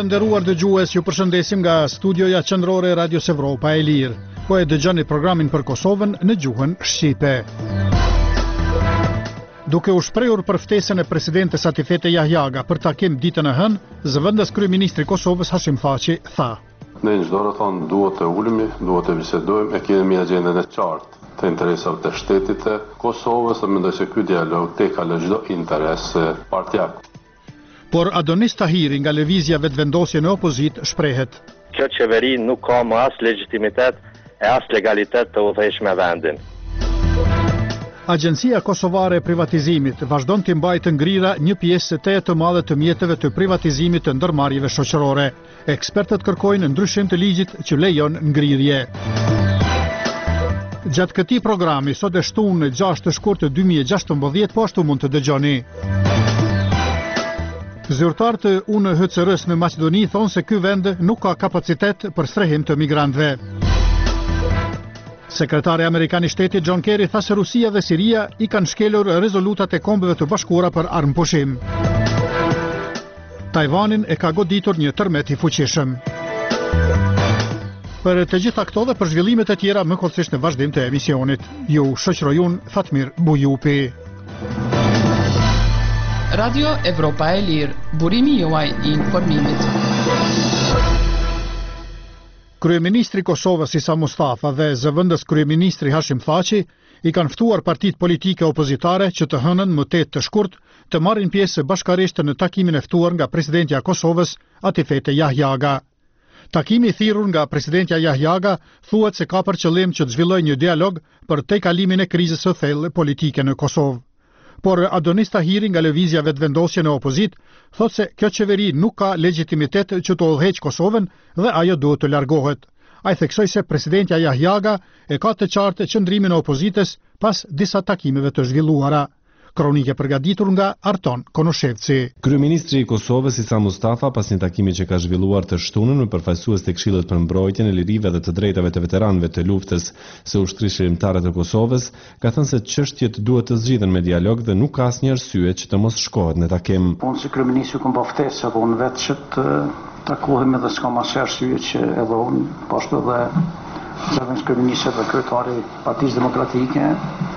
nderuar dëgjues, ju përshëndesim nga studioja qendrore e Radios Evropa e Lirë. Po e dëgjoni programin për Kosovën në gjuhën shqipe. Duke u shprehur për ftesën e presidentes Atifete Jahjaga për takim ditën e hënë, zëvendës kryeministri i Kosovës Hashim Thaçi tha: Ne çdo rrethon duhet të ulemi, duhet të bisedojmë, e kemi agjendën e qartë të interesave të shtetit të Kosovës, dhe mendoj se ky dialog tek kalon çdo interes partijak. Por Adonis Tahiri nga lëvizja vetëvendosje në opozit shprehet: Kjo qeveri nuk ka më as legitimitet e as legalitet të udhëheqë me vendin. Agjencia Kosovare e Privatizimit vazhdon të mbajtë ngrira një pjesë të madhe të mjeteve të privatizimit të ndërmarrjeve shoqërore. Ekspertët kërkojnë ndryshim të ligjit që lejon ngrirje. Gjatë këtij programi sot e shtunë 6 shkurt 2016, po ashtu mund të dëgjoni. Zyrtarët e UNHCR-s në Maqedoni thonë se ky vend nuk ka kapacitet për strehim të migrantëve. Sekretari Amerikan i Shtetit John Kerry tha se Rusia dhe Siria i kanë shkelur rezolutat e Kombeve të Bashkuara për armëpushim. Tajvanin e ka goditur një tërmet i fuqishëm. Për të gjitha këto dhe për zhvillimet e tjera më kollësisht në vazhdim të emisionit. Ju shoqëroj unë Fatmir Bujupi. Radio Evropa e Lirë, burimi juaj i informimit. Kryeministri i Kosovës Isa Mustafa dhe zëvendës kryeministri Hashim Thaçi i kanë ftuar partitë politike opozitare që të hënën më 8 të shkurt të marrin pjesë bashkërisht në takimin e ftuar nga presidentja e Kosovës Atifete Jahjaga. Takimi i thirrur nga presidentja Jahjaga thuhet se ka për qëllim që të zhvillojë një dialog për tejkalimin e krizës së thellë politike në Kosovë. Por Adonis Tahiri nga lëvizja vetëvendosje në opozit thotë se kjo qeveri nuk ka legitimitet që të udhëheqë Kosovën dhe ajo duhet të largohet. Ai theksoi se presidentja Jahjaga e ka të qartë qëndrimin e opozitës pas disa takimeve të zhvilluara. Kronike përgatitur nga Arton Konoshevci. Kryeministri i Kosovës Isa Mustafa pas një takimi që ka zhvilluar të shtunën me përfaqësues të Këshillit për Mbrojtjen e Lirive dhe të Drejtave të Veteranëve të Luftës së Ushtrisë të Kosovës, ka thënë se çështjet duhet të zgjidhen me dialog dhe nuk ka asnjë arsye që të mos shkohet në takim. Unë si kryeministri kam ftesë apo unë vetë që të takohemi dhe s'kam asnjë arsye që edhe unë, po ashtu edhe zëvendës kryeministri dhe kryetari i Partisë Demokratike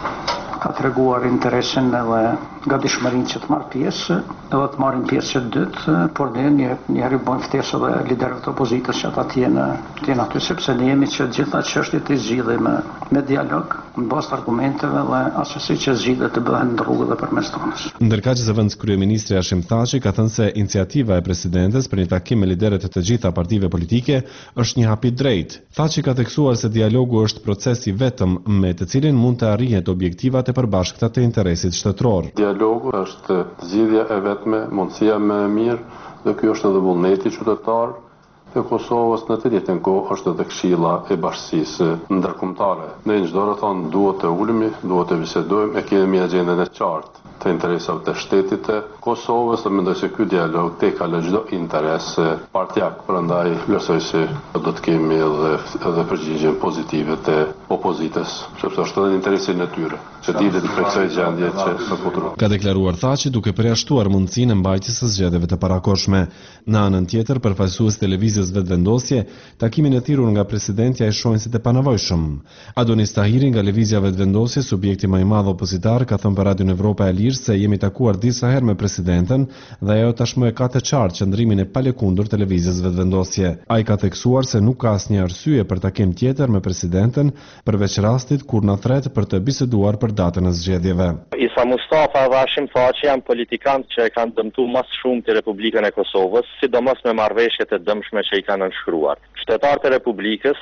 ka treguar interesin edhe gatishmërinë që të marrë pjesë, edhe të marrin pjesë që dytë, por ne njëherë bëjmë ftesë edhe liderëve të opozitës që ata të jenë aty, sepse ne jemi që gjitha çështjet i zgjidhim me dialog, në bazë të argumenteve dhe asesi që zgjidhet të bëhen në rrugë dhe përmes tonës. Ndërkaq zëvendës kryeministri Hashim Thaçi ka thënë se iniciativa e presidentes për një takim me liderët e të gjitha partive politike është një hap i drejtë. Thaçi ka theksuar se dialogu është proces i vetëm me të cilin mund të arrihet objektivat e përbashkëta të interesit shtetëror. Dialogu është zgjidhja e vetme, mundësia më e mirë, dhe ky është edhe vullneti qytetar të Kosovës, në të njëjtën kohë është edhe Këshilla e Bashkisë Ndërkombëtare. Ne çdo rrethon duhet të ulemi, duhet të bisedojmë, e kemi agjendën e qartë të interesave të shtetit të Kosovës, dhe mendoj se ky dialog tek kalon çdo interes partijak. Prandaj besoj se do të kemi edhe përgjigjen pozitive të opozitës, sepse është edhe interesi në tyre që ditë të përcjellë gjendje që në futur. Ka deklaruar Thaçi duke përjashtuar mundësinë e mbajtjes së zgjedhjeve të parakohshme. Në anën tjetër, përfaqësues televizijës vetëvendosje, takimin e thirrur nga presidentja e shohin si të panevojshëm. Adonis Tahiri nga lëvizja vetëvendosje, subjekti më i madh opozitar, ka thënë për Radion Evropa e Lirë se jemi takuar disa herë me presidenten dhe ajo tashmë e ka të qartë qëndrimin e palekundur të lëvizjes vetëvendosje. Ai ka theksuar se nuk ka asnjë arsye për takim tjetër me presidenten përveç rastit kur na thret për të biseduar për datën e zgjedhjeve. Isa Mustafa dhe Hashim Thaçi janë politikanë që e kanë dëmtuar më shumë të Republikën e Kosovës, sidomos me marrëveshjet e dëmshme që i kanë nënshkruar. Shtetarët e Republikës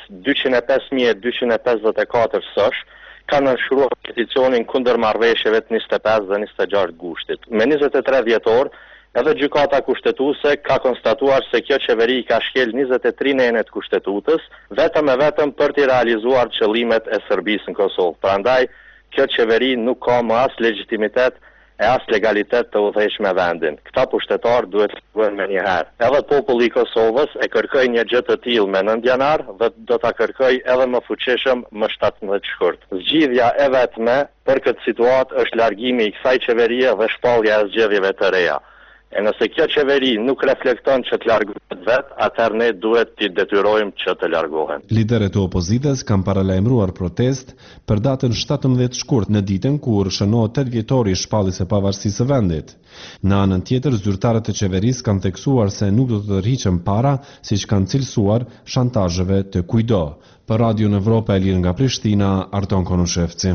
205.254 sosh kanë nënshkruar peticionin kundër marrëveshjeve të 25 dhe 26 gushtit. Me 23 dhjetor, edhe gjykata kushtetuese ka konstatuar se kjo qeveri ka shkel 23 nenet kushtetutës, vetëm e vetëm për të realizuar qëllimet e Serbisë në Kosovë. Prandaj, kjo qeveri nuk ka më as legitimitet e as legalitet të udhëheqë me vendin. Këta pushtetar duhet të bëhen me njëherë. Edhe populli i Kosovës e kërkoi një gjë të tillë me 9 janar dhe do ta kërkoj edhe më fuqishëm më 17 shkurt. Zgjidhja e vetme për këtë situatë është largimi i kësaj qeverie dhe shpallja e zgjedhjeve të reja. E nëse kjo qeveri nuk reflekton që të largohet vetë, atëherë ne duhet t'i detyrojmë që të largohen. Liderët e opozitës kanë paralajmëruar protest për datën 17 shkurt në ditën kur shënohet 8 vjetori i shpalljes së pavarësisë së vendit. Në anën tjetër, zyrtarët e qeverisë kanë theksuar se nuk do të tërhiqen para, siç kanë cilësuar shantazheve të kujdo. Për Radio Evropa e Lirë nga Prishtina, Arton Konushevci.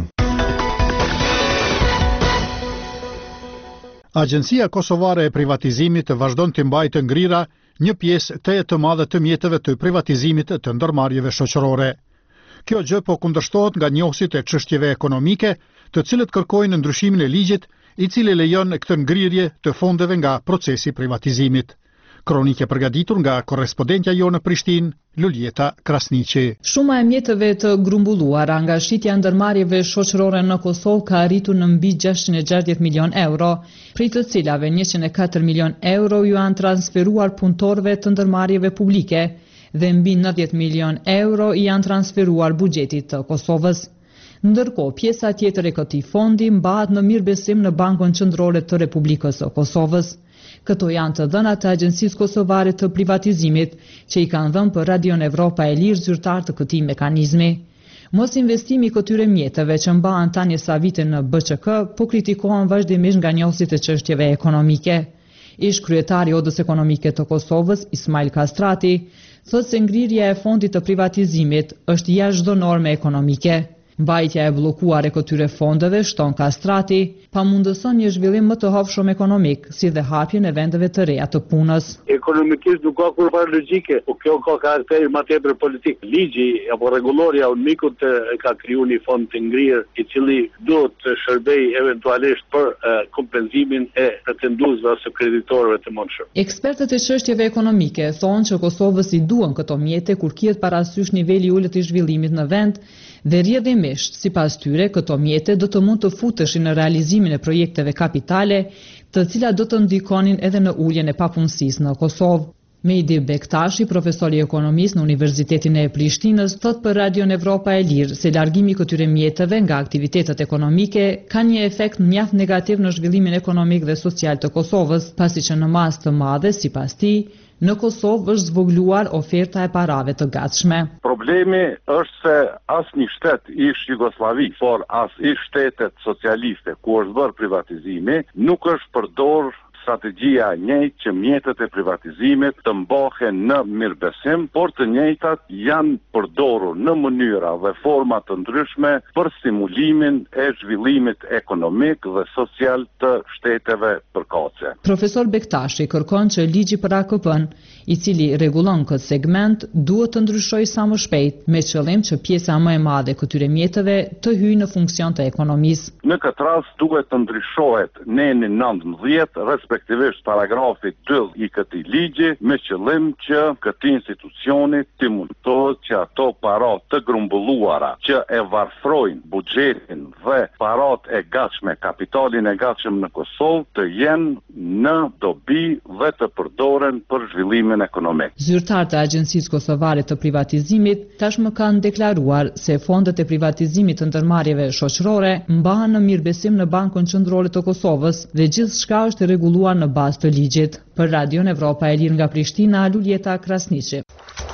Agjencia Kosovare e Privatizimit vazhdon të mbajtë ngrira një pjesë të madhe të mjeteve të privatizimit të ndërmarrjeve shoqërore. Kjo gjë po kundërshtohet nga njohësit e çështjeve ekonomike, të cilët kërkojnë ndryshimin e ligjit, i cili lejon këtë ngrirje të fondeve nga procesi privatizimit. Kronike përgatitur nga korrespondentja jo në Prishtinë, Luljeta Krasniqi. Shuma e mjeteve të grumbulluara nga shitja ndërmarrjeve shoqërore në Kosovë ka arritur në mbi 660 milion euro, prej të cilave 104 milion euro ju janë transferuar punëtorëve të ndërmarrjeve publike dhe mbi 90 milion euro i janë transferuar buxhetit të Kosovës. Ndërkohë, pjesa tjetër e këtij fondi mbahet në mirëbesim në Bankën Qendrore të Republikës së Kosovës. Këto janë të dhënat të Agjencisë Kosovare të Privatizimit, që i kanë dhënë për Radio Evropa e Lirë zyrtar të këtij mekanizmi. Mos investimi i këtyre mjeteve që mbahen tani sa vite në BÇK, po kritikohen vazhdimisht nga njohësit e çështjeve ekonomike. Ish kryetari i Odës Ekonomike të Kosovës, Ismail Kastrati, thotë se ngrirja e fondit të privatizimit është jashtë çdo norme ekonomike. Mbajtja e bllokuar e këtyre fondeve, shton Kastrati, pamundëson një zhvillim më të hapshëm ekonomik, si dhe hapjen e vendeve të reja të punës. Ekonomikisht nuk ka kurrë logjike, por kjo ka karakter më tepër politik. Ligji apo rregulloria e mikut ka krijuar një fond të ngrirë, i cili duhet të shërbejë eventualisht për kompensimin e pretenduesve ose kreditorëve të mëndshëm. Ekspertët e çështjeve ekonomike thonë që Kosovës i duan këto mjete kur kihet parasysh niveli i ulët i zhvillimit në vend, dhe rrjedhimisht, sipas tyre, këto mjete do të mund të futeshin në realizimin e projekteve kapitale, të cilat do të ndikonin edhe në uljen e papunësisë në Kosovë. Mehdi Bektashi, profesor i ekonomisë në Universitetin e Prishtinës, thot për Radio Evropa e Lirë se largimi i këtyre mjeteve nga aktivitetet ekonomike ka një efekt mjaft negativ në zhvillimin ekonomik dhe social të Kosovës, pasi që në masë të madhe, sipas tij, në Kosovë është zvogluar oferta e parave të gatshme. Problemi është se asnjë shtet ish Jugosllavisë, por as ish shtetet socialiste ku është bërë privatizimi, nuk është përdorur strategjia e njëjtë që mjetet e privatizimit të mbahen në mirëbesim, por të njëjtat janë përdorur në mënyra dhe forma të ndryshme për stimulimin e zhvillimit ekonomik dhe social të shteteve përkatëse. Profesor Bektashi kërkon që ligji për AKP-n, i cili rregullon këtë segment, duhet të ndryshojë sa më shpejt, me qëllim që pjesa më e madhe e këtyre mjeteve të hyjë në funksion të ekonomisë. Në këtë rast duhet të ndryshohet neni 19, respektivisht paragrafi 2 i këtij ligji, me qëllim që këtij institucioni të mundohet që ato para të grumbulluara që e varfrojnë buxhetin dhe parat e gatshme, kapitalin e gatshëm në Kosovë të jenë në dobi dhe të përdoren për zhvillimin ekonomik. Zyrtarët e Agjencisë Kosovare të Privatizimit tashmë kanë deklaruar se fondet e privatizimit të ndërmarrjeve shoqërore mbahen në mirëbesim në Bankën Qendrore të Kosovës dhe gjithçka është rregulluar në bazë të ligjit. Për Radio Evropa e Lirë nga Prishtina, Luljeta Krasniqi.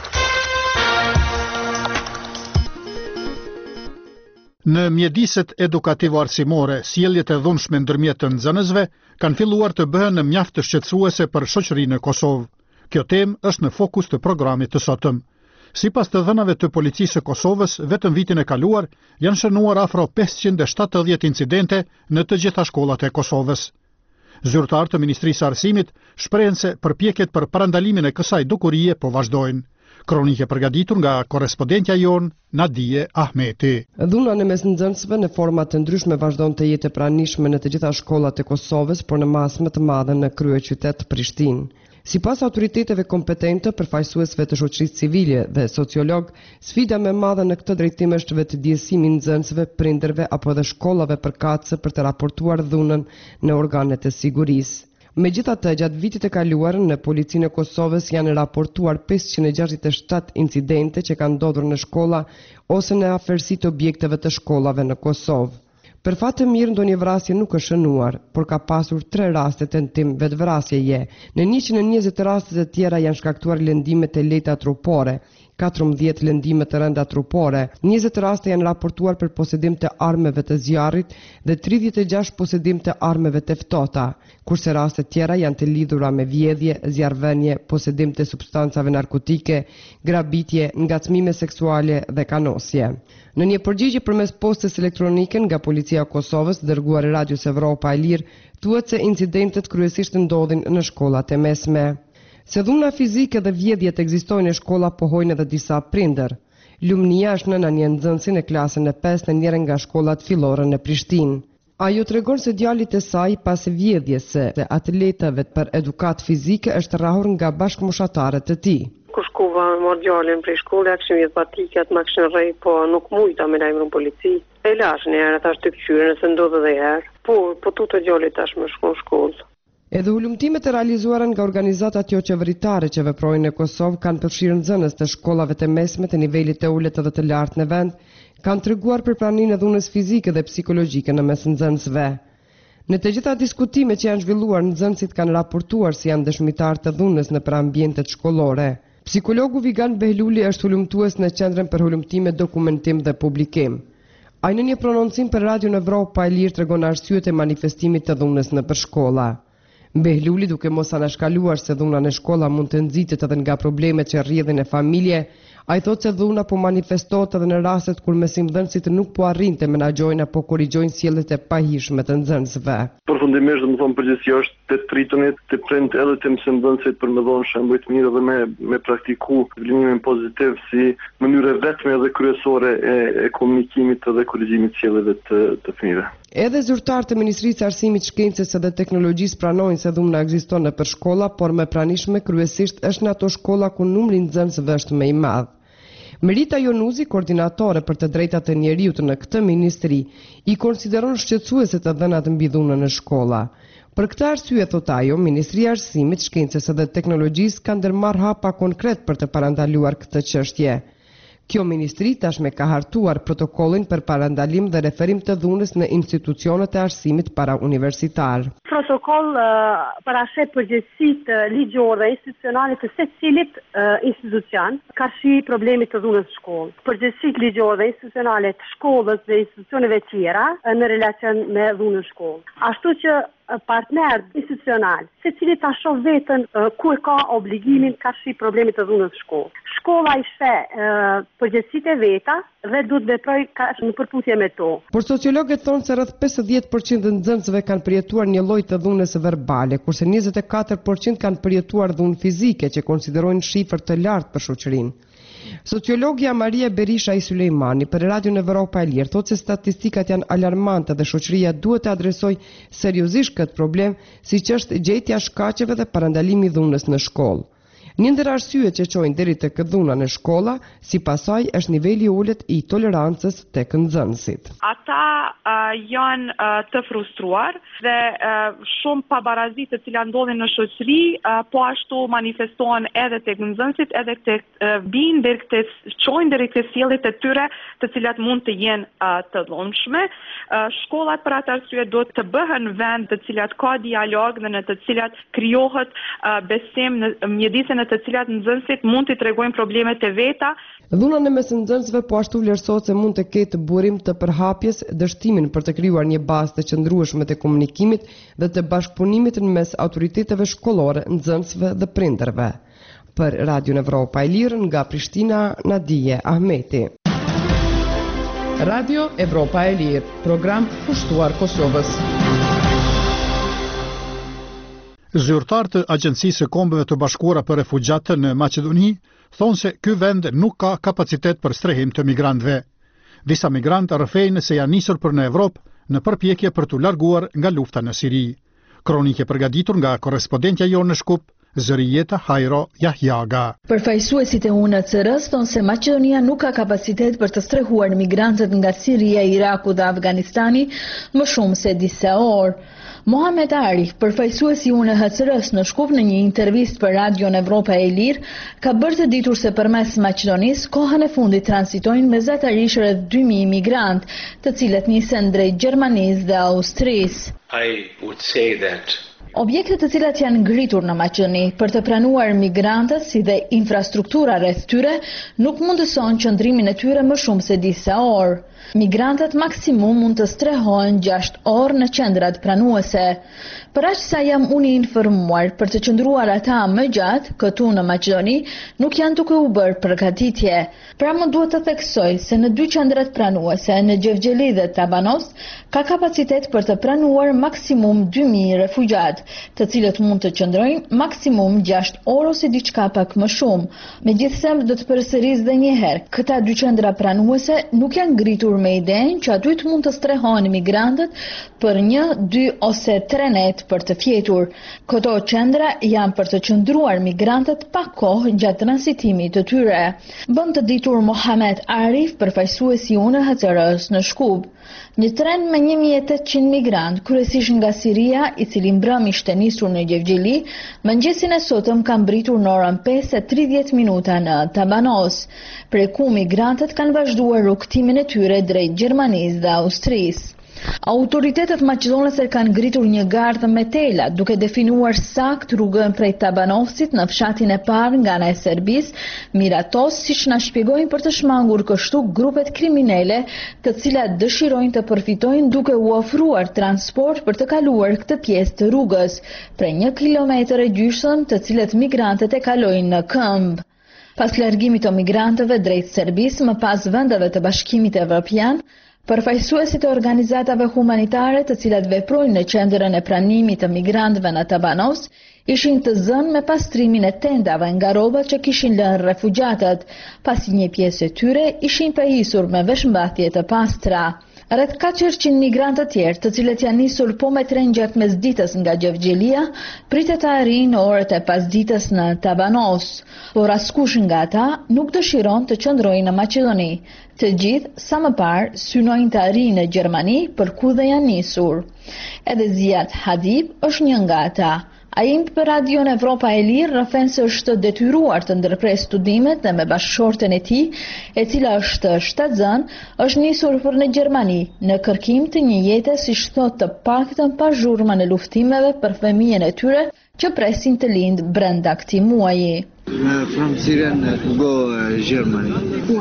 Në mjediset edukativo-arsimore, sjelljet e dhunshme ndërmjet të nxënësve kanë filluar të bëhen në mjaft të shqetësuese për shoqërinë e Kosovë. Kjo temë është në fokus të programit të sotëm. Sipas të dhënave të policisë së Kosovës, vetëm vitin e kaluar janë shënuar afro 570 incidente në të gjitha shkollat e Kosovës. Zyrtarët e Ministrisë së Arsimit shprehen se përpjekjet për parandalimin e kësaj dukurie po vazhdojnë. Kronike përgatitur nga korrespondentja jon Nadije Ahmeti. Dhuna në mes nxënësve në forma të ndryshme vazhdon të jetë e pranishme në të gjitha shkollat e Kosovës, por në masë më të madhe në kryeqytet Prishtinë. Sipas autoriteteve kompetente, përfaqësuesve të shoqërisë civile dhe sociolog, sfida më e madhe në këtë drejtim është vetëdijësimi i nxënësve, prindërve apo dhe shkollave përkatëse për të raportuar dhunën në organet e sigurisë. Megjithatë, gjatë vitit të kaluar në policinë e Kosovës janë raportuar 567 incidente që kanë ndodhur në shkolla ose në afërsi të objekteve të shkollave në Kosovë. Për fat të mirë, ndonjë vrasje nuk është shënuar, por ka pasur 3 raste tentim vetvrasjeje. Në 120 rastet e tjera janë shkaktuar lëndime të lehta trupore, 14 lëndime të rënda trupore, 20 raste janë raportuar për posedim të armëve të zjarrit dhe 36 posedim të armëve të ftohta, kurse rastet tjera janë të lidhura me vjedhje, zjarrvënie, posedim të substancave narkotike, grabitje, ngacmime seksuale dhe kanosje. Në një përgjigje përmes postës elektronike nga Policia e Kosovës dërguar Radios Evropa e Lirë, thuhet se incidentet kryesisht ndodhin në shkollat e mesme. Se dhuna fizike dhe vjedhjet ekzistojnë në shkolla, pohojnë edhe disa prindër. Lumnia është nëna një nxënësi në klasën e 5 në njërin nga shkollat fillore në Prishtinë. Ajo tregon se djalit e saj pas vjedhjes së atletëve për edukat fizike është rrahur nga bashkëmoshatarët e tij. Kur shkova mor djalin prej shkolle, kishim jetë patikat, ma kishin rrej, po nuk mujta me lajmëron polici. E lash një herë, tash të këqyre nëse ndodhe dhe herë. Po tutë djalit tash me shkon shkollë. Edhe ulumtimet e realizuara nga organizatat jo qeveritare që veprojnë në Kosovë kanë përfshirë nxënës të shkollave të mesme të nivelit të ulët edhe të lartë në vend, kanë treguar për praninë e dhunës fizike dhe psikologjike në mes nxënësve. Në të gjitha diskutimet që janë zhvilluar, nxënësit kanë raportuar si janë dëshmitar të dhunës në ambientet shkollore. Psikologu Vigan Behluli është hulumtues në Qendrën për Hulumtime, Dokumentim dhe Publikim. Ai në një prononcim për Radion Evropa e Lirë tregon arsyet e manifestimit të dhunës në shkolla. Behluli, duke mos anashkaluar se dhuna në shkolla mund të nxitet edhe nga problemet që rrjedhin e familje, ai thotë se dhuna po manifestohet edhe në rastet kur mesimdhënësit nuk po arrin të menaxhojnë apo korrigjojnë sjelljet e pahishme të nxënësve. Përfundimisht, domethënë përgjithësi është të tritonit të prind edhe të mësimdhënësit për me dhënë shembuj të mirë dhe me praktiku zhvillimin pozitiv si mënyrë vetme dhe kryesore e komunikimit dhe korrigjimit të sjelljes të fëmijëve. Edhe zyrtarët e Ministrisë së Arsimit, Shkencës dhe Teknologjisë pranojnë se dhuna ekziston nëpër shkolla, por më pranishme kryesisht është në ato shkolla ku numri i nxënësve është më i madh. Merita Jonuzi, koordinatore për të drejtat e njeriut në këtë ministri, i konsideron shqetësuese të dhënat mbi dhunën në shkolla. Për këtë arsye, thot ajo, Ministria e Arsimit, Shkencës dhe Teknologjisë ka ndërmarrë hapa konkret për të parandaluar këtë çështje. Kjo ministri tashme ka hartuar protokollin për parandalim dhe referim të dhunës në institucionet e arsimit parauniversitar. Protokoll parashet përgjegjësitë ligjore dhe institucionale të secilit institucion karshi problemit të dhunës në shkollë. Përgjegjësitë ligjore dhe institucionale të shkollës dhe institucioneve tjera në relacion me dhunën në shkollë. Ashtu që partner institucional, se cili ta shoh veten ku e ka obligimin karshi problemit të dhunës në shkollë. Shkolla i sheh përgjegjësitë e veta dhe duhet veproj në përputhje me to. Por sociologët thonë se rreth 50% të nxënësve kanë përjetuar një lloj të dhunës verbale, kurse 24% kanë përjetuar dhunë fizike, që konsiderojnë shifër të lartë për shoqërinë. Sociologja Maria Berisha i Sulejmani për Radion Evropa e Lirë thotë se statistikat janë alarmante dhe shoqëria duhet të adresojë seriozisht këtë problem, siç është gjetja shkaqeve dhe parandalimi i dhunës në shkollë. Një ndër arsyet që çojnë deri tek dhuna në shkolla, sipas saj, është niveli i ulët i tolerancës tek nxënësit. Ata janë të frustruar dhe shumë pabarazi të cilat ndodhin në shoqëri, po ashtu manifestohen edhe tek nxënësit, edhe tek bin deri tek çojnë deri tek sjelljet e tyre, të cilat mund të jenë të dhunshme. Shkollat për atë arsye duhet të bëhen vend të cilat ka dialog dhe në të cilat krijohet besim në mjedisin të cilat nxënësit mund të tregojnë problemet e veta. Dhuna në mes nxënësve po ashtu vlerësohet se mund të ketë burim të përhapjes, dështimin për të krijuar një bazë të qëndrueshme të komunikimit dhe të bashkëpunimit në mes autoriteteve shkollore, nxënësve dhe prindërve. Për Radion Evropa e Lirë nga Prishtina, Nadije Ahmeti. Radio Evropa e Lirë, program kushtuar Kosovës. Zyrtarët e Agjencisë së Kombeve të Bashkuara për Refugjatë në Maqedoni thonë se ky vend nuk ka kapacitet për strehim të migrantëve. Disa migrantë rrëfejnë se janë nisur për në Evropë në përpjekje për t'u larguar nga lufta në Siri. Kronike përgatitur nga korrespondentja jonë në Shkup, Zërijeta Hajro Jahjaga. Përfaqësuesit e UNHCR-s thonë se Maqedonia nuk ka kapacitet për të strehuar migrantët nga Siria, Iraku dhe Afganistani më shumë se disa orë. Mohamed Arif, përfaqësuesi i UNHCR-s në Shkup, në një intervistë për Radion Evropa e Lirë, ka bërë të ditur se përmes Maqedonisë kohën e fundit transitojnë mesatarisht rreth 2000 migrantë, të cilët nisen drejt Gjermanisë dhe Austrisë. I would say that Objektet të cilat janë ngritur në Maqedoni për të pranuar migrantët si dhe infrastruktura rreth tyre nuk mundëson qëndrimin e tyre më shumë se disa orë. Migrantët maksimum mund të strehohen 6 orë në qendrat pranuese. Për aq sa jam unë i informuar, për të qëndruar ata më gjatë këtu në Maqedoni nuk janë duke u bërë përgatitje. Pra më duhet të theksoj se në 2 qendrat pranuese, në Gjevgjeli dhe Tabanos, ka kapacitet për të pranuar maksimum 2000 refugjat, të cilët mund të qëndrojnë maksimum 6 orë ose diçka pak më shumë. Megjithëse do të përsëris edhe një herë, këta 2 qendra pranuese nuk janë ngritur me idenë që aty mund të strehohen migrantët për 1, 2 ose 3 net për të fjetur. Këto qendra janë për të qëndruar migrantët pa kohë gjatë transitimit të tyre. Bën të ditur Mohamed Arif, përfaqësuesi i UNHCR-s në Shkup. Një tren me 1800 migrant, kryesisht nga Siria, i cili mbrëmë ishte nisur në Gjevgjeli, mëngjesin e sotëm ka mbritur në orën 5:30 minuta në Tabanos, prej ku migrantët kanë vazhduar rrugtimin e tyre drejt Gjermanisë dhe Austrisë. Autoritetet maqedonese kanë ngritur një gardh me tela, duke definuar sakt rrugën prej Tabanosit në fshatin e parë nga ana e Serbisë, Miratos, siç na shpjegojnë për të shmangur kështu grupet kriminale, të cilat dëshirojnë të përfitojnë duke u ofruar transport për të kaluar këtë pjesë të rrugës, prej 1,5 kilometra, të cilët migrantët e kalojnë në këmbë. Pas largimit të migrantëve drejt Serbisë, më pas vendeve të Bashkimit Evropian, përfaqësuesit e organizatave humanitare të cilat veprojnë në qendrën e pranimit të migrantëve në Tabanos ishin të zënë me pastrimin e tendave nga rrobat që kishin lënë refugjatët, pasi një pjesë e tyre ishin pajisur me veshmbathje të pastra. Rreth 400 migrantë të tjerë, të cilët janë nisur po me tren gjatë mesditës nga Gjevgjelia, pritet të arrijnë në orët e pasditës në Tabanos, por askush nga ata nuk dëshiron të qëndrojnë në Maqedoni. Të gjithë, sa më parë, synojnë të arrijnë në Gjermani për ku dhe janë nisur. Edhe Ziad Hadib është një nga ata. Ai për Radion Evropa e Lirë rrëfen se është detyruar të ndërpres studimet dhe me bashkëshorten e tij, e cila është shtatzën, është nisur për në Gjermani, në kërkim të një jete siç thotë të paktën pa zhurmën e luftimeve për fëmijën e tyre që presin të lindë brenda këtij muaji. From Syria to go Germany.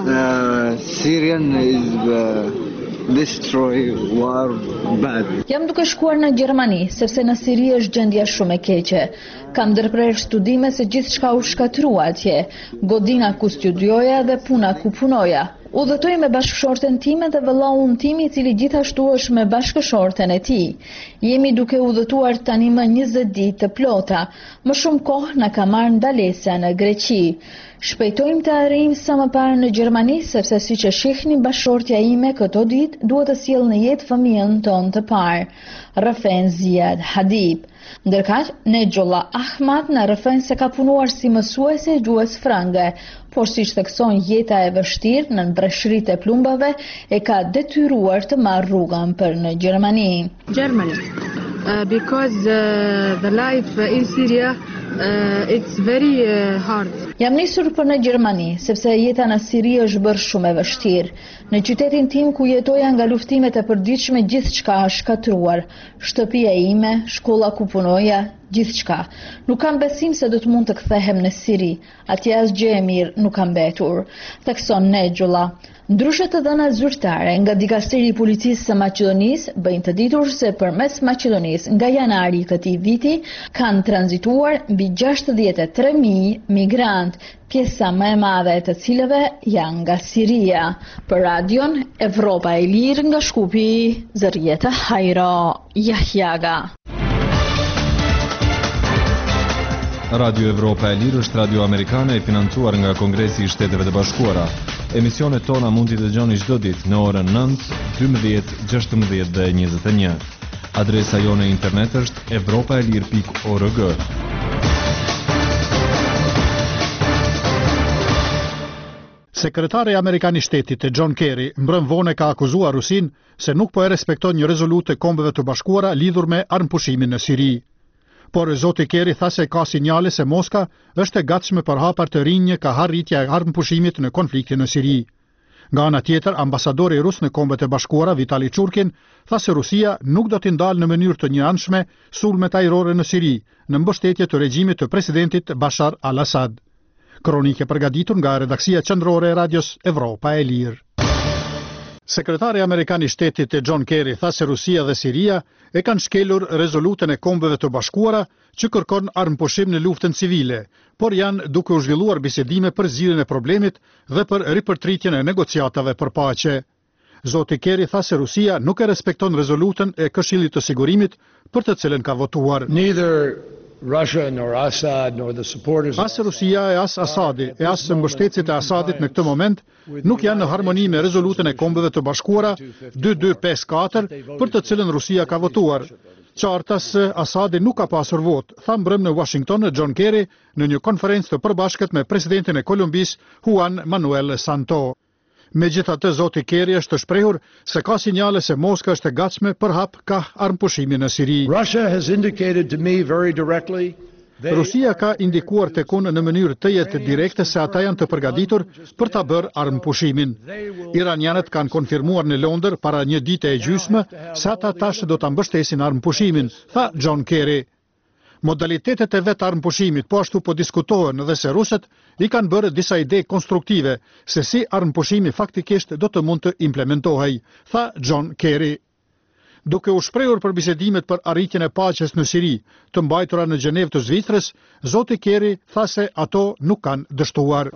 Syrian is destroy war bad. Jam duke shkuar në Gjermani, sepse në Siri është gjendja shumë e keqe. Kam ndërprer studime se gjithçka u shkatrua atje, godina ku studioja dhe puna ku punoja. Udhëtoj me bashkëshorten time dhe vëllaun tim i cili gjithashtu është me bashkëshorten e tij. Jemi duke udhëtuar tani më 20 ditë të plota. Më shumë kohë na ka marrë ndalesja në Greqi. Shpejtojmë të arrijmë sa më parë në Gjermani, sepse siç e shihni bashkëshortja ime këto ditë duhet të sjellë në jetë fëmijën tonë të parë. Rrëfen Ziad Hadib. Ndërkaq, Nejjolla Ahmad në rrëfen se ka punuar si mësuese gjuhës frange, por siç thekson jeta e vështirë në breshëritë e plumbave e ka detyruar të marrë rrugën për në Gjermani. Germany, because the life in Syria it's very hard. Jam nisur për në Gjermani, sepse jeta në Siri është bërë shumë e vështirë. Në qytetin tim ku jetoja nga luftimet e përditshme gjithçka është shkatruar. Shtëpia ime, shkolla ku punoja, gjithçka. Nuk kam besim se do të mund të kthehem në Siri. Atje asgjë e mirë nuk ka mbetur. Thekson Nejjolla. Ndryshe të dhënat zyrtare nga Dikasteri i Policisë së Maqedonisë bëjnë të ditur se përmes Maqedonisë nga janari i këtij viti kanë tranzituar mbi 63.000 migrantë, pjesa më e madhe të cilëve janë nga Siria. Për Radion Evropa e Lirë nga Shkupi, Zërijeta Hajro Jahjaga. Radio Evropa e Lirë është radio amerikane e financuar nga Kongresi i Shteteve të Bashkuara. Emisionet tona mund t'i dëgjoni çdo ditë në orën 9, 12, 16 dhe 21. Adresa jone internet është evropaelir.org. Sekretari amerikan I Shtetit John Kerry mbrëm vonë ka akuzuar Rusin se nuk po e respekton një rezolutë e Kombeve të Bashkuara lidhur me armëpushimin në Siri. Por zoti Kerry tha se ka sinjale se Moska është e gatshme për hapar të rinj ka harritja e armëpushimit në konfliktin në Siri. Nga ana tjetër, ambasadori rus në Kombet e Bashkuara Vitali Churkin tha se Rusia nuk do t'i ndalë në mënyrë të njëanshme sulmet ajrore në Siri, në mbështetje të regjimit të presidentit Bashar al-Assad. Kronike përgatitur nga redaksia qendrore e Radios Evropa e Lirë. Sekretari amerikan I Shtetit John Kerry tha se Rusia dhe Siria e kanë shkelur rezolutën e Kombeve të Bashkuara që kërkon armëpushim në luftën civile, por janë duke u zhvilluar bisedime për zgjidhjen e problemit dhe për ripërtritjen e negociatave për paqe. Zoti Kerry tha se Rusia nuk e respekton rezolutën e Këshillit të Sigurimit për të cilën ka votuar. As Rusia e as Asadi e as mbështetësit e Asadit në këtë moment nuk janë në harmoni me rezolutën e Kombeve të Bashkuara 2254 për të cilën Rusia ka votuar. Qartas Asadi nuk ka pasur vot, tha mbrëm në Washington John Kerry në një konferencë të përbashkët me presidentin e Kolumbis Juan Manuel Santos. Megjithatë, zoti Kerry është të shprehur se ka sinjale se Moska është e gatshme për hap ka armëpushimin në Siri. Rusia ka indikuar tek unë në mënyrë të jetë direkte se ata janë të përgatitur për ta bërë armëpushimin. Iranianët kanë konfirmuar në Londër para një dite e gjysmë se ata tash do ta mbështesin armëpushimin, tha John Kerry. Modalitetet e vetë armëpushimit po ashtu po diskutohen dhe se rusët I kanë bërë disa ide konstruktive se si armëpushimi faktikisht do të mund të implementohej, tha John Kerry. Duke u shprehur për bisedimet për arritjen e paqes në Siri, të mbajtura në Gjenevë të Zvicrës, zoti Kerry tha se ato nuk kanë dështuar.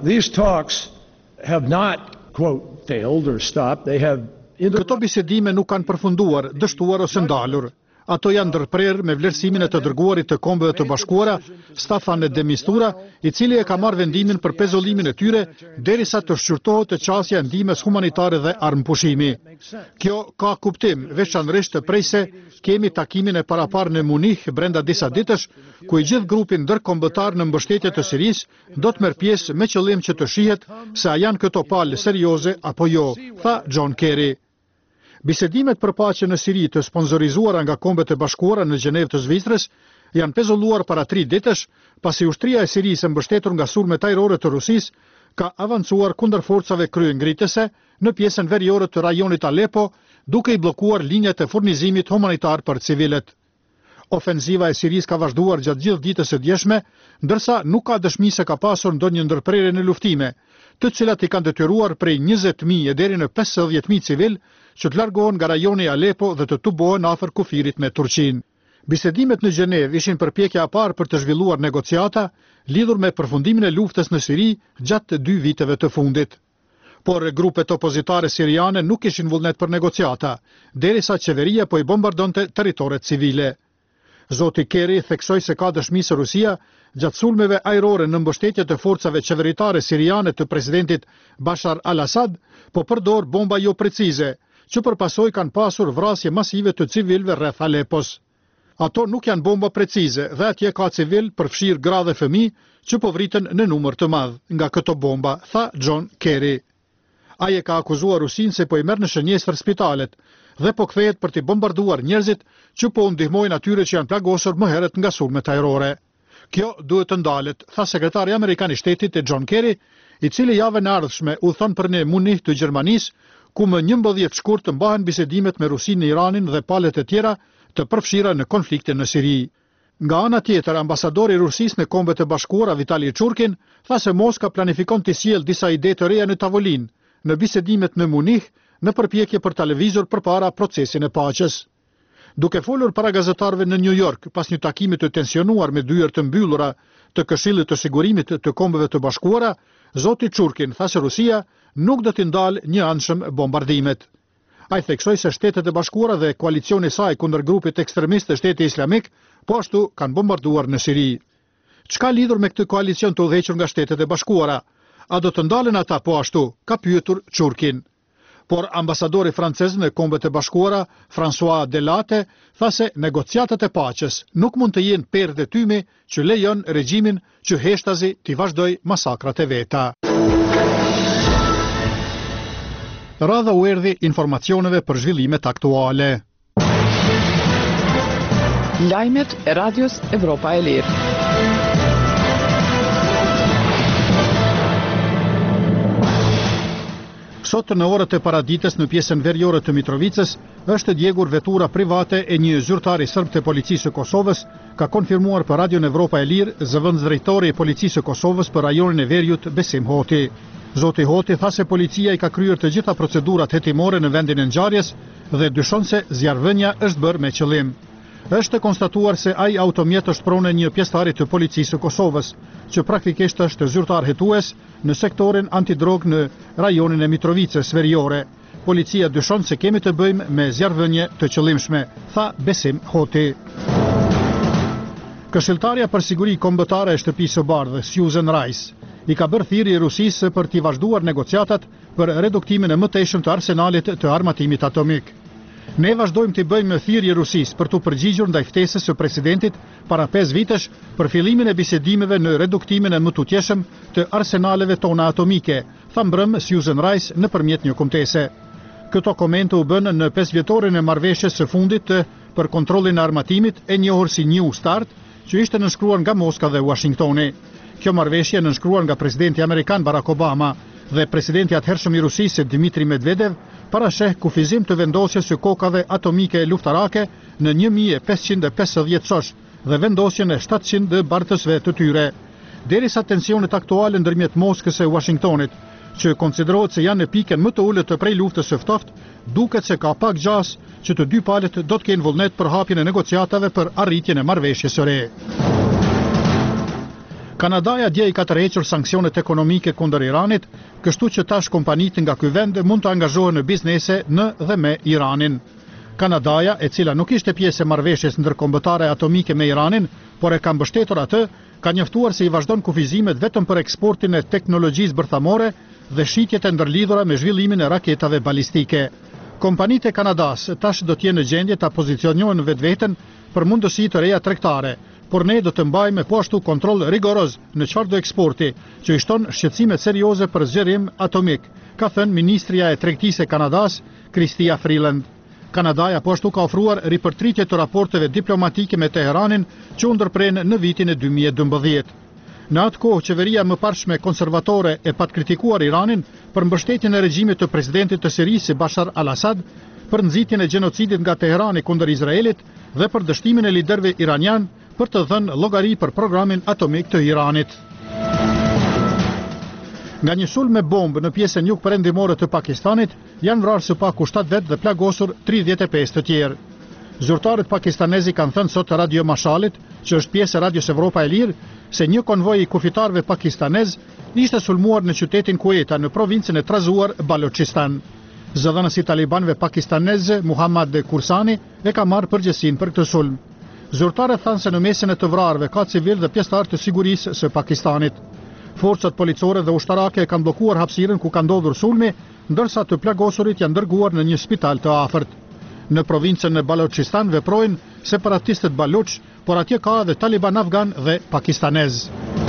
Këto bisedime nuk kanë përfunduar, dështuar ose ndalur. Ato janë ndërprerë me vlerësimin e të dërguarit të Kombeve të Bashkuara, Staffan de Mistura, I cili e ka marrë vendimin për pezullimin e tyre derisa të shqyrtohet të qasja e ndihmës humanitare dhe armëpushimi. Kjo ka kuptim, veçanërisht prej se kemi takimin e paraparë në Munich brenda disa ditësh, ku I gjithë grupin ndërkombëtar në mbështetje të Sirisë do të merr pjesë me qëllim që të shihet se a janë këto palë serioze apo jo, tha John Kerry. Bisedimet për paqe në Siri të sponsorizuara nga Kombet e Bashkuara në Gjenevë të Zvicrës janë pezulluar para 3 ditësh, pasi ushtria e Sirisë mbështetur nga sulmet ajrore të Rusisë ka avancuar kundër forcave kryengritëse në pjesën veriore të rajonit Aleppo, duke I bllokuar linjat e furnizimit humanitar për civilët. Ofenziva e Sirisë ka vazhduar gjatë gjithë ditës së djeshme, ndërsa nuk ka dëshmi se ka pasur ndonjë ndërprerje në luftime, të cilat I kanë detyruar prej 20.000 deri në 50.000 civil që të largohen nga rajoni Aleppo dhe të tubohen afër kufirit me Turqinë. Bisedimet në Gjenevë ishin përpjekja e parë për të zhvilluar negociata lidhur me përfundimin e luftës në Siri gjatë 2 viteve të fundit. Por grupet opozitare siriane nuk ishin vullnet për negociata, derisa qeveria po I bombardonte territoret civile. Zoti Kerry theksoi se ka dëshmi se Rusia, gjatë sulmeve ajrore në mbështetje të forcave qeveritare siriane të presidentit Bashar al-Assad, po përdor bomba jo precize, që për pasojë kanë pasur vrasje masive të civilëve rreth Aleppos. Ato nuk janë bomba precize dhe atje ka civil, përfshirë gra dhe fëmijë, që po vriten në numër të madh nga këto bomba, tha John Kerry. Ai e ka akuzuar Rusinë se po I merr në shënjestër spitalet dhe po kthehet për të bombarduar njerëzit që po ndihmojnë atyre që janë plagosur më herët nga sulmet ajrore. Kjo duhet të ndalet, tha sekretari amerikan I Shtetit John Kerry, I cili javën e ardhshme udhëton për në Munich të Gjermanisë, ku më 11 shkurt të mbahen bisedimet me Rusinë, Iranin dhe palët e tjera të përfshira në konfliktin në Siri. Nga ana tjetër, ambasadori I Rusisë në Kombet e Bashkuara Vitali Churkin tha se Moska planifikon të sjellë disa ide të reja në tavolinë në bisedimet në Munich në përpjekje për ta lëvizur përpara procesin e paqes. Duke folur para gazetarëve në New York pas një takimi të tensionuar me dyert të mbyllura të Këshillit të Sigurimit të Kombeve të Bashkuara, zoti Churkin tha se Rusia nuk do të ndalë njëanshëm bombardimet. Ai theksoi se Shtetet e Bashkuara dhe koalicioni I saj kundër grupit ekstremist të Shtetit Islamik po ashtu kanë bombarduar në Siri. Çka lidhur me këtë koalicion të udhëhequr nga Shtetet e Bashkuara? A do të ndalen ata po ashtu? Ka pyetur Churkin. Por ambasadori francez në Kombet e Bashkuara, François Delate, tha se negociatat e paqes nuk mund të jenë perë detymi që lejon regjimin që heshtazi t'i vazhdoj masakrat e veta. Radha u erdhi informacioneve për zhvillimet aktuale. Lajmet e Radios Evropa e Lirë. Sot në orët e paradites në pjesën veriore të Mitrovicës është djegur vetura private e një zyrtari sërb të policisë së Kosovës, ka konfirmuar për Radion Evropa e Lirë zëvendësdrejtori i policisë së Kosovës për rajonin e Veriut Besim Hoti. Zoti Hoti tha se policia i ka kryer të gjitha procedurat hetimore në vendin e ngjarjes dhe dyshon se zjarrvënia është bërë me qëllim. Është konstatuar se ai automjet është pronë një pjesëtari të policisë së Kosovës, që praktikisht është zyrtar hetues në sektorin antidrog në rajonin e Mitrovicës veriore. Policia dyshon se kemi të bëjmë me zjarrvënie të qëllimshme, tha Besim Hoti. Këshilltarja për siguri kombëtare e Shtëpisë së Bardhë, Susan Rice, i ka bërë thirrje Rusisë për t'i vazhduar negociatat për reduktimin e mëtejshëm të arsenalit të armatimit atomik. Ne vazhdojmë t'i bëjmë thirrje Rusisë për t'u përgjigjur ndaj ftesës së presidentit para 5 vitesh për fillimin e bisedimeve në reduktimin e më tutjeshëm të arsenaleve tona atomike, tha mbrëm Susan Rice nëpërmjet një kumtese. Këto komente u bën në 5 vjetorin e marrëveshjes së fundit për kontrollin e armatimit e njohur si New Start, që ishte nënshkruar nga Moska dhe Washingtoni. Kjo marrëveshje nënshkruar nga presidenti amerikan Barack Obama dhe presidenti atëhershëm i Rusisë Dmitri Medvedev parasheh kufizim të vendosjes së kokave atomike luftarake në 1550 çosh dhe vendosjen e 700 bartësve të tyre. Derisa tensionet aktuale ndërmjet Moskës e Washingtonit, që konsiderohet se janë në pikën më të ulët të prej luftës së ftoftë, duket se ka pak gjas që të dy palët do të kenë vullnet për hapjen e negociatave për arritjen e marrëveshjes së re. Kanadaja dje i ka tërhequr sanksionet ekonomike kundër Iranit, kështu që tash kompanitë nga ky vend mund të angazhohen në biznese në dhe me Iranin. Kanadaja, e cila nuk ishte pjesë e marrëveshjes ndërkombëtare atomike me Iranin, por e ka mbështetur atë, ka njoftuar se i vazhdon kufizimet vetëm për eksportin e teknologjisë bërthamore dhe shitjet e ndërlidhura me zhvillimin e raketave balistike. Kompanitë e Kanadas tash do të jenë në gjendje ta pozicionohen vetveten për mundësi të reja tregtare, por ne do të mbajmë po ashtu kontroll rigoroz në çfarë do eksporti, që i shton shqetësime serioze për zgjerim atomik, ka thënë ministria e tregtisë e Kanadas, Chrystia Freeland. Kanadaja po ashtu ka ofruar ripërtritje të raporteve diplomatike me Teheranin që u ndërpren në vitin e 2012. Në atë kohë, qeveria më parshme konservatore e pat kritikuar Iranin për mbështetjen e regjimit të presidentit të Sirisë Bashar al-Assad, për nxitjen e gjenocidit nga Teherani kundër Izraelit dhe për dështimin e liderëve iranian për të dhënë llogari për programin atomik të Iranit. Nga një sulm me bombë në pjesën jugperëndimore të Pakistanit, janë vrarë së paku 7 vetë dhe plagosur 35 të tjerë. Zyrtarët pakistanezi kanë thënë sot Radio Mashalit, që është pjesë e Radios Evropa e Lirë, se një konvoj i kufitarëve pakistanez ishte sulmuar në qytetin Quetta në provincën e trazuar Balochistan. Zëdhënësi talibanëve pakistaneze Muhammad Kursani e ka marrë përgjegjësinë për këtë sulm. Zyrtarët thanë se në mesin e të vrarëve ka civil dhe pjesëtar të sigurisë së Pakistanit. Forcat policore dhe ushtarake kanë bllokuar hapësirën ku ka ndodhur sulmi, ndërsa të plagosurit janë dërguar në një spital të afërt. Në provincën e Balochistan veprojnë separatistët Baloch, por atje ka edhe taliban afgan dhe pakistanez.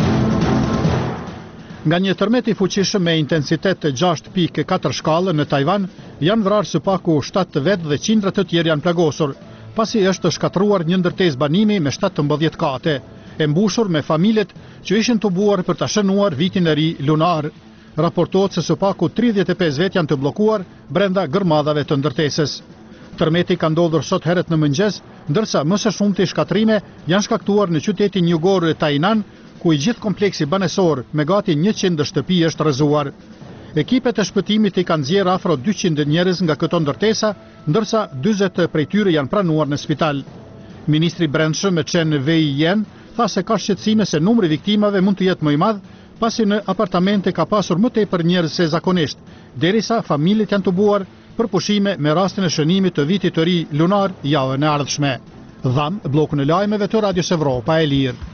Nga një tërmet i fuqishëm me intensitet 6.4 shkallë në Tajvan, janë vrarë së paku 7 vetë dhe qindra të tjerë janë plagosur, pasi është shkatruar një ndërtesë banimi me 17 kate, e mbushur me familjet që ishin tubuar për ta shënuar vitin e ri lunar. Raportohet se së paku 35 vetë janë të bllokuar brenda gërmadhave të ndërtesës. Tërmeti ka ndodhur sot herët në mëngjes, ndërsa më së shumti shkatrime janë shkaktuar në qytetin jugor Tainan, ku i gjithë kompleksi banesor me gati 100 shtëpi është rrëzuar. Ekipet e shpëtimit i kanë nxjerrë afro 200 njerëz nga këto ndërtesa, ndërsa 40 prej tyre janë pranuar në spital. Ministri i Brendshëm Chen Wei-yen tha se ka shqetësime se numri i viktimave mund të jetë më i madh, pasi në apartamente ka pasur më tepër njerëz se zakonisht, derisa familjet janë tubuar për pushime me rastin e shënimit të vitit të ri lunar javën e ardhshme. Dham bllokun e lajmeve të Radios Evropa e Lirë.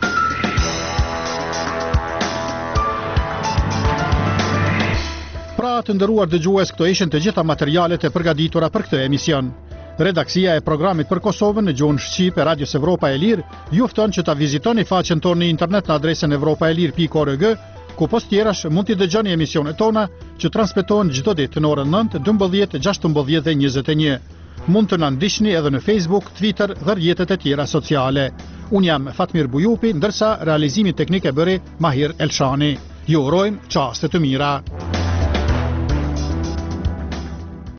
Pra të nderuar dëgjues, këto ishin të gjitha materialet e përgatitura për këtë emision. Redaksia e programit për Kosovën në gjuhën shqip e Radios Evropa e Lirë ju fton që ta vizitoni faqen tonë në internet në adresën evropaelir.org, Ku post tjerash mund t'i dëgjoni emisionet tona që transmetohen çdo ditë në orën 9, 12, 16 dhe 21. Mund të na ndiqni edhe në Facebook, Twitter dhe rrjetet e tjera sociale. Unë jam Fatmir Bujupi, ndërsa realizimi teknik e bëri Mahir Elshani. Ju urojmë çaste të mira.